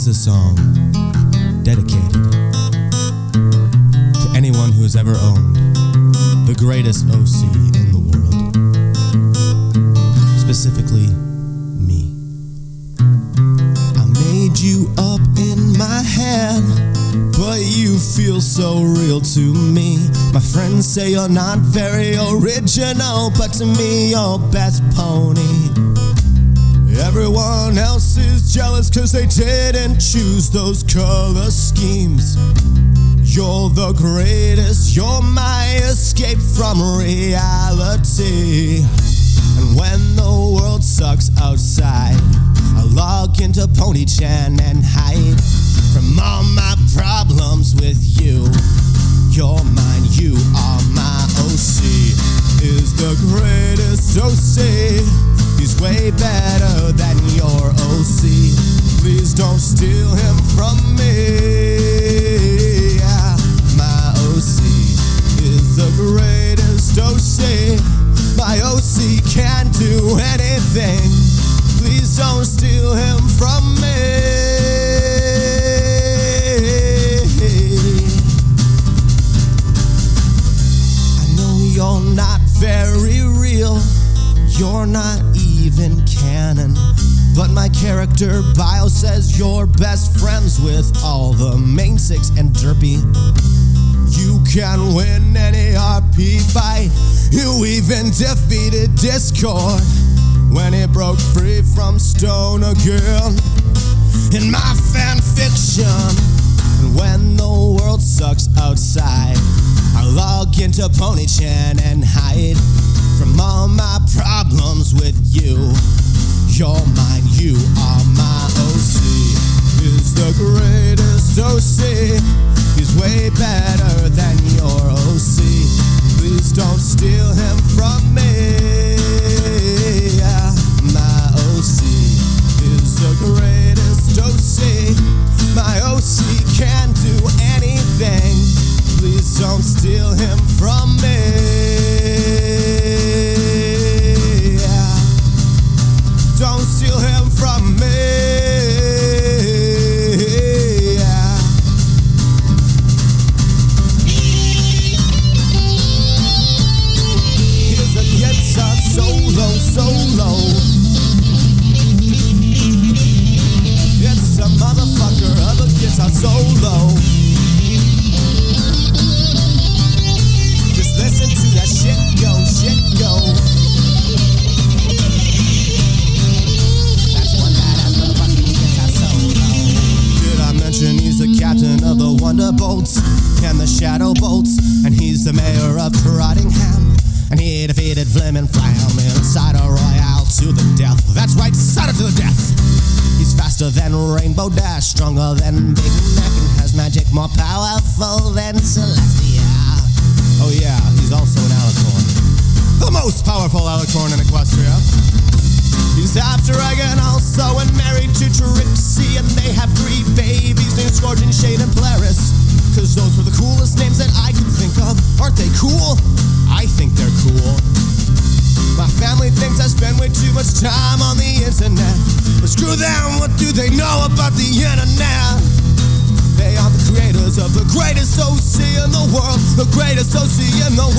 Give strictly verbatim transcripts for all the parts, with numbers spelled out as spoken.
is a song dedicated to anyone who has ever owned the greatest O C in the world, specifically me. I made you up in my head, but you feel so real to me. My friends say you're not very original, but to me you're best pony. Everyone else is jealous cause they didn't choose those color schemes. You're the greatest, you're my escape from reality. And when the world sucks outside, I log into PonyChan and hide from all my problems with you. You're mine, you are my O C. Is the greatest O C. He's way better than your O C. Please don't steal him from me. My O C is the greatest O C. My O C can't do anything. Please don't steal him from me. I know you're not very real. You're not even canon, but my character bio says you're best friends with all the main six and Derpy. You can win any R P fight. You even defeated Discord when it broke free from Stoner Girl in my fan fiction. And when the world sucks outside, I log into PonyChan and hide from all my problems with you. You're mine, you are my O C. He's the greatest O C. He's way better than your O C. Please don't steal him from me. My O C is the greatest O C. My O C can do anything. Please don't steal him from me. Don't steal him from me. Here's a guitar solo, solo. It's a motherfucker of a guitar solo. Just listen to that shit go, shit go. He's the captain of the Wonderbolts and the Shadow Bolts, and he's the mayor of Trottingham, and he defeated Flim and Flam in Cider Royale to the death. That's right, cider to the death. He's faster than Rainbow Dash, stronger than Big Mac, and has magic more powerful than Celestia. Oh yeah, he's also an alicorn, the most powerful alicorn in Equestria. He's half dragon also and married to Trixie, and they have three babies named Scourgeon, Shade, and Polaris. Cause those were the coolest names that I could think of. Aren't they cool? I think they're cool. My family thinks I spend way too much time on the internet, but screw them, what do they know about the internet? They are the creators of the greatest O C in the world, the greatest O C in the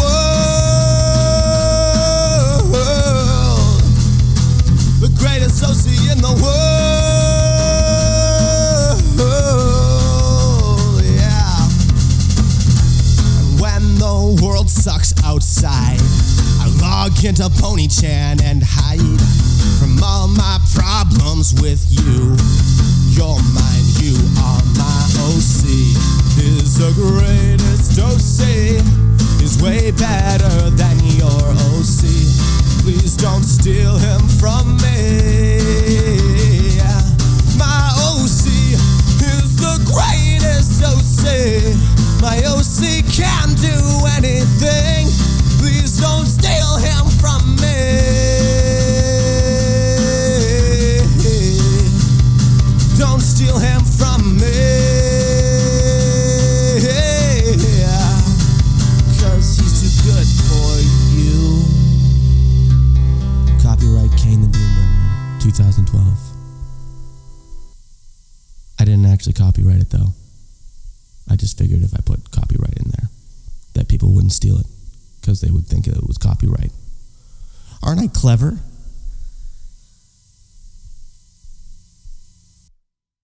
world. The greatest O C in the world, yeah. And when the world sucks outside, I log into PonyChan and hide from all my problems with you. You're mine, you are my O C. Is the greatest O C. Is way better than your O C. Please don't steal him from me. My O C is the greatest O C. My O C can do anything. Please don't steal him from me. Don't steal him from me. Cause he's too good for you. Copyright Kane the Doombringer, two thousand twelve. actually copyright it, though. I just figured if I put copyright in there, that people wouldn't steal it, because they would think it was copyright. Aren't I clever?